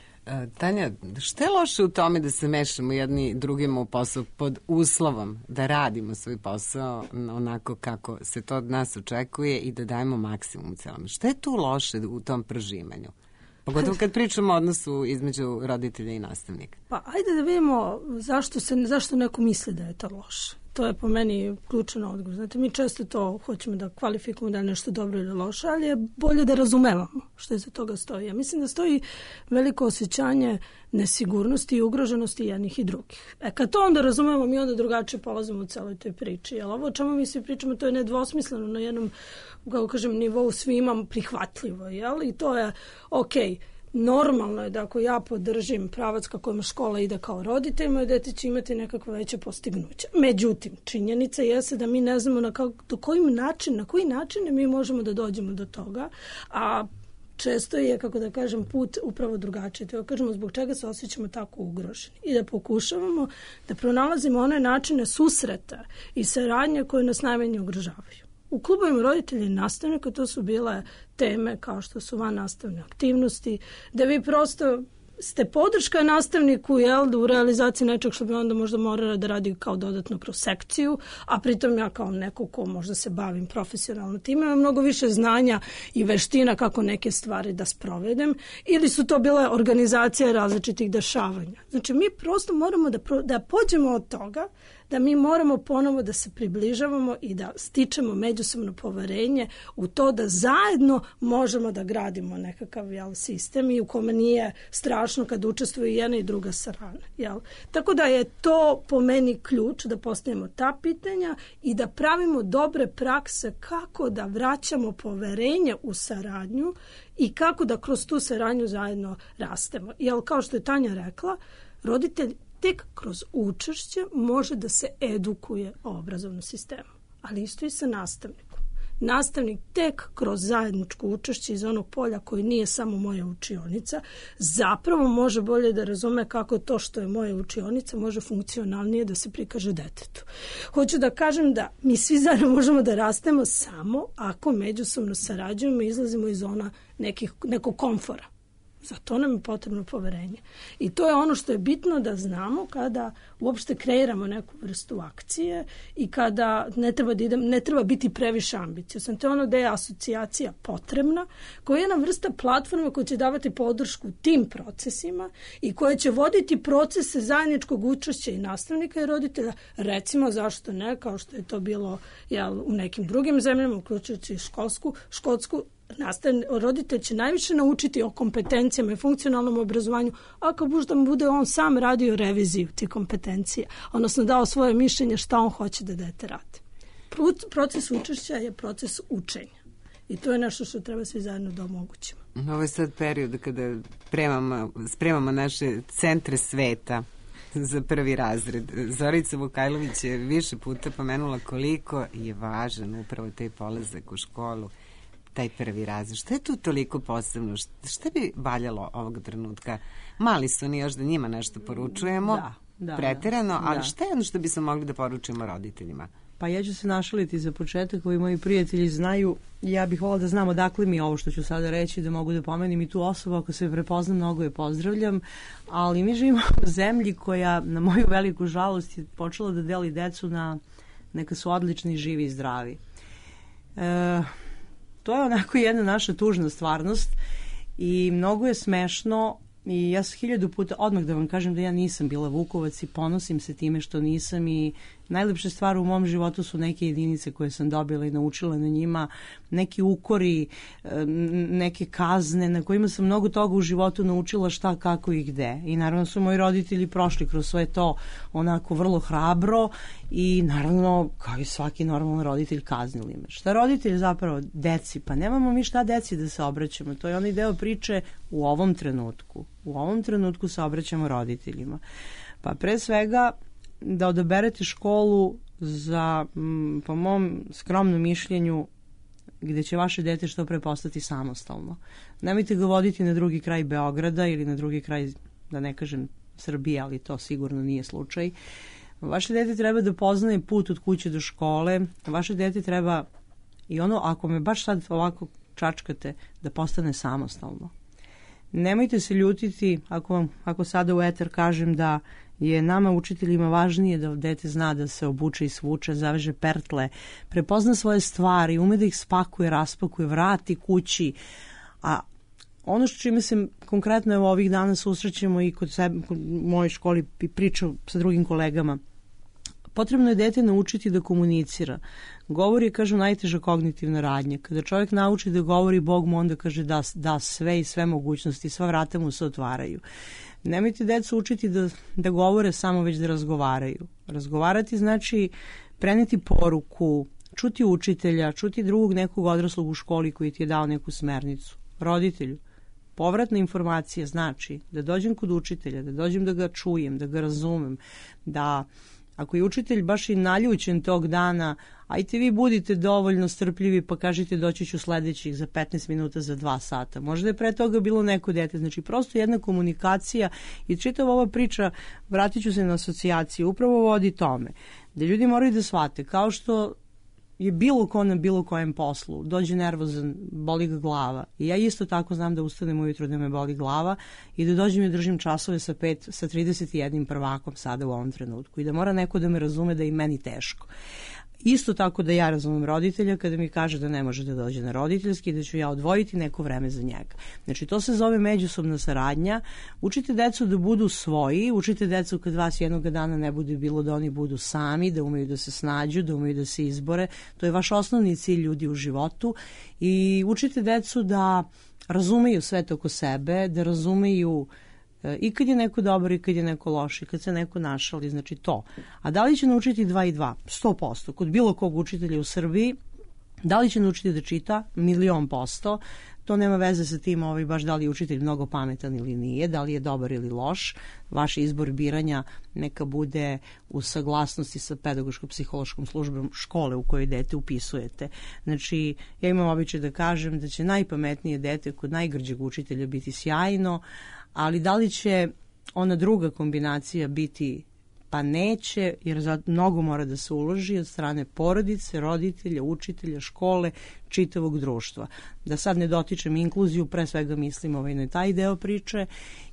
Tanja, šta je loše u tome da se mešamo jedni drugima u posao pod uslovom da radimo svoj posao onako kako se to od nas očekuje i da dajemo maksimum celom? Šta je tu loše u tom prožimanju? Pogotovo kad pričamo o odnosu između roditelja i nastavnika.
Pa ajde da vidimo zašto, se, zašto neko misli da je to loše. To je po meni ključan odgovor. Znate, mi često to hoćemo da kvalifikujemo da je nešto dobro ili loše, ali je bolje da razumevamo što iza toga stoji. Ja mislim da stoji veliko osjećanje nesigurnosti i ugroženosti jednih i drugih. E kad to onda razumemo, mi onda drugačije polazimo u celoj toj priči. Jer ovo o čemu mi svi pričamo, to je nedvosmisleno na jednom, kako kažem, nivou svima prihvatljivo. Jel? I to je okej. Normalno je da ako ja podržim pravac kako ima škola ide kao roditelj, moje dete će imati nekakve veće postignuće. Međutim, činjenica jeste da mi ne znamo na, kako, do kojim način, na koji način mi možemo da dođemo do toga, a često je, kako da kažem, put upravo drugačiji. To kažemo zbog čega se osjećamo tako ugroženi. I da pokušavamo da pronalazimo one načine susreta i saradnje koje nas najmanje ugrožavaju. U klubovima roditelja i nastavnika to su bile teme kao što su van nastavne aktivnosti, da vi prosto ste podrška nastavniku, jel, u realizaciji nečeg što bi onda možda morala da radi kao dodatno kroz sekciju, a pritom ja kao neko ko možda se bavim profesionalno time, imam mnogo više znanja i veština kako neke stvari da sprovedem, ili su to bile organizacije različitih dešavanja. Znači mi prosto moramo da, pro, da pođemo od toga da mi moramo ponovo da se približavamo i da stičemo međusobno poverenje u to da zajedno možemo da gradimo nekakav, jel, sistem i u kome nije strašno kad učestvuju i jedna i druga strana. Jel? Tako da je to po meni ključ da postavimo ta pitanja i da pravimo dobre prakse kako da vraćamo poverenje u saradnju i kako da kroz tu saradnju zajedno rastemo. Jel, kao što je Tanja rekla, roditelj tek kroz učešće može da se edukuje o obrazovnom sistemu, ali isto i sa nastavnikom. Nastavnik tek kroz zajedničko učešće iz onog polja koji nije samo moja učionica, zapravo može bolje da razume kako to što je moja učionica može funkcionalnije da se prikaže detetu. Hoću da kažem da mi svi zajedno možemo da rastemo samo ako međusobno sarađujemo i izlazimo iz zona nekih, nekog komfora. Za to nam je potrebno poverenje. I to je ono što je bitno da znamo kada uopšte kreiramo neku vrstu akcije i kada ne treba, da idem, ne treba biti previše ambiciozan. To je ono da je asocijacija potrebna, koja je jedna vrsta platforma koja će davati podršku tim procesima i koja će voditi procese zajedničkog učešća i nastavnika i roditelja. Recimo, zašto ne, kao što je to bilo, jel, u nekim drugim zemljama, uključujući školsku, škotsku, Nastavni, roditelj će najviše naučiti o kompetencijama i funkcionalnom obrazovanju ako možda mu bude on sam radio reviziju tih kompetencija, odnosno dao svoje mišljenje šta on hoće da dete radi. Proces učešća je proces učenja i to je nešto što treba svi zajedno da omogućimo.
Ovo je sad period kada spremamo, spremamo naše centre sveta za prvi razred. Zorica Vukajlović je više puta pomenula koliko je važan upravo taj polazak u školu, taj prvi razred. Šta je tu toliko posebno? Šta bi valjalo ovog trenutka? Mali su oni još da njima nešto poručujemo,
da, da,
preterano, ali
da.
Šta je ono što bi smo mogli da poručujemo roditeljima?
Pa ja ću se našaliti za početak, koji moji prijatelji znaju. Ja bih volila da znam odakle mi ovo što ću sada reći, da mogu da pomenim i tu osobu, ako se prepoznam, mnogo je pozdravljam, ali mi živimo u zemlji koja, na moju veliku žalost, je počela da deli decu na neka su odlični, živi i zdravi. E, to je onako jedna naša tužna stvarnost i mnogo je smešno. I ja sam hiljadu puta, odmah da vam kažem da ja nisam bila Vukovac i ponosim se time što nisam, i najlepše stvari u mom životu su neke jedinice koje sam dobila i naučila na njima, neki ukori, neke kazne na kojima sam mnogo toga u životu naučila šta, kako i gde. I naravno su moji roditelji prošli kroz sve to onako vrlo hrabro i naravno kao i svaki normalan roditelj kaznili me. Šta roditelj zapravo deci? Pa nemamo mi šta deci da se obraćamo. To je onaj deo priče u ovom trenutku. U ovom trenutku se obraćamo roditeljima. Pa pre svega da odaberete školu za, po mom skromnom mišljenju, gde će vaše dete što pre postati samostalno. Nemojte ga voditi na drugi kraj Beograda ili na drugi kraj, da ne kažem Srbije, ali to sigurno nije slučaj. Vaše dete treba da poznaje put od kuće do škole, vaše dete treba, i ono, ako me baš sad ovako čačkate, da postane samostalno. Nemojte se ljutiti ako, vam, ako sada u eter kažem da je nama učiteljima važnije da dete zna da se obuče i svuče, zaveže pertle, prepozna svoje stvari, ume da ih spakuje, raspakuje, vrati kući. A ono što čime se konkretno evo, ovih dana susrećemo i kod sebe, kod mojoj školi i pričam sa drugim kolegama, potrebno je dete naučiti da komunicira. Govor je, kažu, najteža kognitivna radnja. Kada čovjek nauči da govori, Bog mu onda kaže da, da sve i sve mogućnosti, sva vrata mu se otvaraju. Nemojte decu učiti da, da govore samo, već da razgovaraju. Razgovarati znači preneti poruku, čuti učitelja, čuti drugog nekog odraslog u školi koji ti je dao neku smernicu. Roditelju, povratna informacija znači da dođem kod učitelja, da dođem da ga čujem, da ga razumem, da ako je učitelj baš i naljućen tog dana, ajte vi budite dovoljno strpljivi pa kažite doći ću sledećih za petnaest minuta, za dva sata. Možda je pre toga bilo neko dete. Znači prosto jedna komunikacija i čitava ova priča, vratit ću se na asocijaciju, upravo vodi tome da ljudi moraju da shvate, kao što je bilo ko na bilo kojem poslu, dođe nervozan, boli ga glava. I ja isto tako znam da ustanem ujutro da me boli glava i da dođem i držim časove sa, pet, sa trideset jedan prvakom sada u ovom trenutku i da mora neko da me razume da je i meni teško. Isto tako da ja razumem roditelja kada mi kaže da ne može da dođe na roditeljski i da ću ja odvojiti neko vreme za njega. Znači to se zove međusobna saradnja. Učite decu da budu svoji, učite decu kad vas jednog dana ne bude bilo da oni budu sami, da umeju da se snađu, da umeju da se izbore. To je vaš osnovni cilj ljudi u životu i učite decu da razumeju svet oko sebe, da razumeju i kad je neko dobar i kad je neko loš i kad se neko našali, znači to. A da li će naučiti dva i dva? sto posto. Kod bilo kog učitelja u Srbiji, da li će naučiti da čita? Milion posto. To nema veze sa tim ovaj, baš da li je učitelj mnogo pametan ili nije, da li je dobar ili loš. Vaš izbor biranja neka bude u saglasnosti sa pedagoško-psihološkom službom škole u kojoj dete upisujete. Znači, ja imam običaj da kažem da će najpametnije dete kod najgrđeg učitelja biti sjajno, ali da li će ona druga kombinacija biti, pa neće, jer za mnogo mora da se uloži od strane porodice, roditelja, učitelja, škole, čitavog društva. Da sad ne dotičem inkluziju, pre svega mislim ovaj na taj deo priče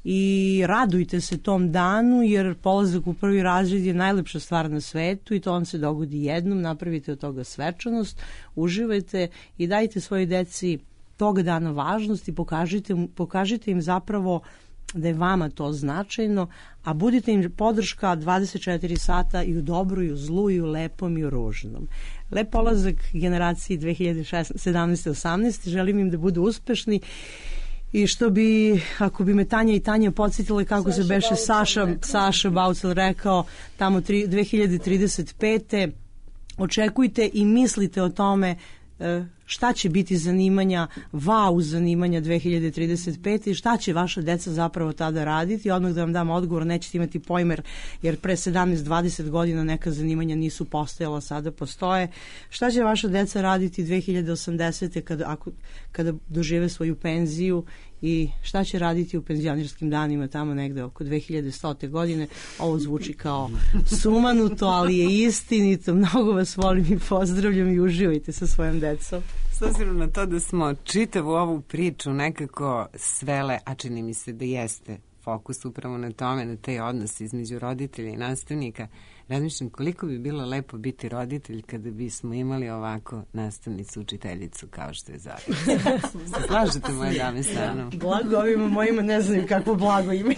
i radujte se tom danu, jer polazak u prvi razred je najlepša stvar na svetu i to on se dogodi jednom, napravite od toga svečanost, uživajte i dajte svojoj deci tog dana važnost i pokažite, pokažite im zapravo da je vama to značajno, a budite im podrška dvadeset četiri sata i u dobru, i u zlu, i u lepom, i u ružnom. Lep polazak generaciji dve hiljade sedamnaeste osamnaeste. Želim im da budu uspešni i što bi, ako bi me Tanja i Tanja podsjetile kako Saša se beše Baucel Saša, Saša Baucel rekao tamo tri, dve hiljade trideset pete. Očekujte i mislite o tome šta će biti zanimanja, wow zanimanja dve hiljade trideset pete i šta će vaša deca zapravo tada raditi. Odmah da vam dam odgovor, nećete imati pojmer, jer pre sedamnaest dvadeset godina neka zanimanja nisu postojala, sada postoje. Šta će vaša deca raditi dve hiljade osamdesete kada, ako, kada dožive svoju penziju i šta će raditi u penzionerskim danima tamo negde oko dve hiljade stote godine. Ovo zvuči kao sumanuto, ali je istinito. Mnogo vas volim i pozdravljam i uživajte sa svojom decom.
S obzirom na to da smo čitavu ovu priču nekako svele, a čini mi se da jeste fokus upravo na tome, na taj odnos između roditelja i nastavnika, razmišljam koliko bi bilo lepo biti roditelj kada bismo imali ovako nastavnicu, učiteljicu kao što je Zorica. Se slažete, moje dame, sa mnom?
Blago ovima mojima, ne znam kakvo blago ime.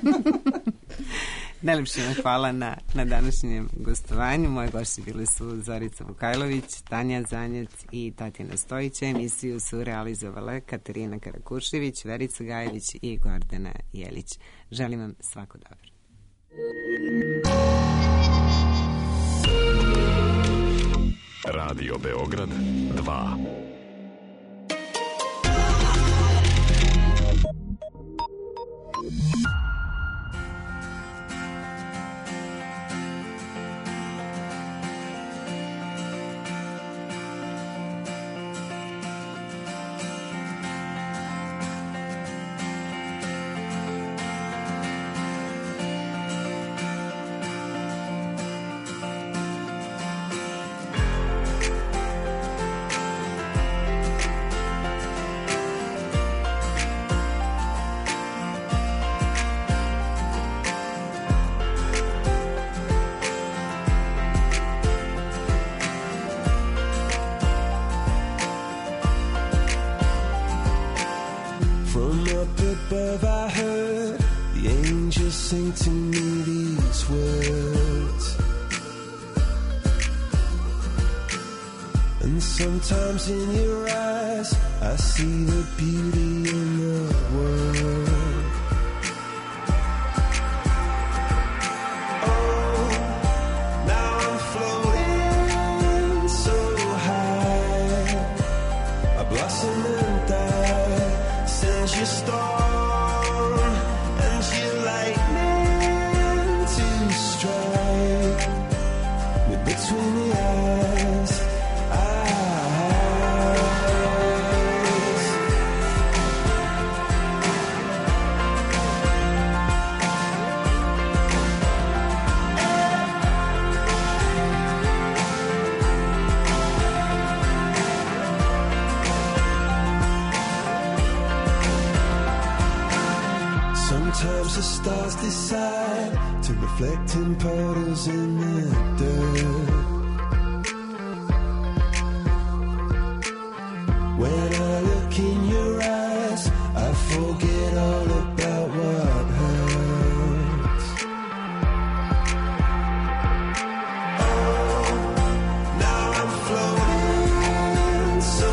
Najlepše vam hvala na, na današnjem gostovanju. Moje gošće bile su Zorica Vukajlović, Tanja Zanjac i Tatjana Stojić. Emisiju su realizovale Katarina Karakušević, Verica Gajević i Gordana Jelić. Želim vam svako dobro.
Radio Beograd dva.
From up above I heard the angels sing to me these words. And sometimes in your eyes I see the beauty in the world. Oh, now I'm floating so high. I blossom and die since you storm and you lightning to strike me between the eyes. Sometimes the stars decide to reflect in puddles in the dirt. When I look in your eyes, I forget all about what hurts. Oh, now I'm floating so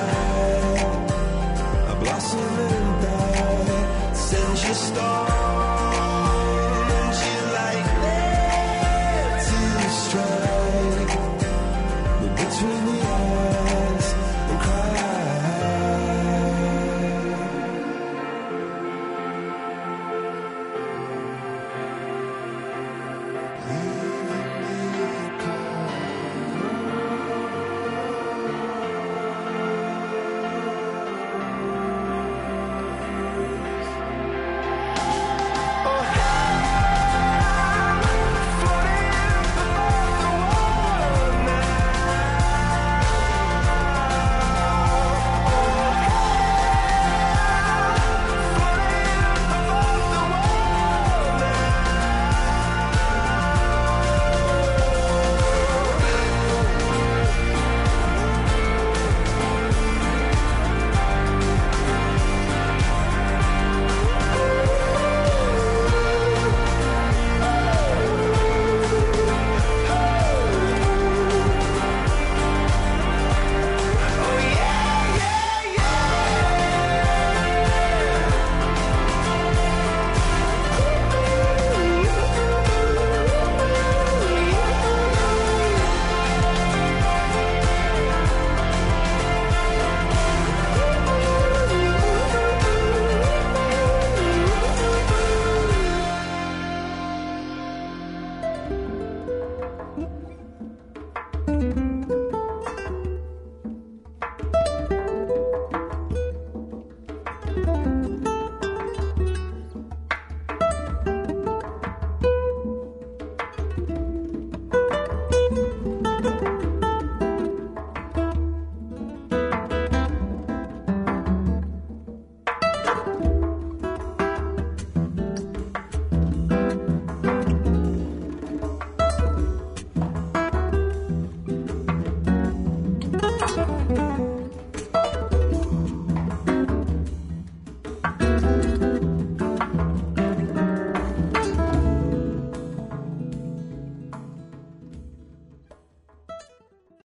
high. I blossom and die since you started.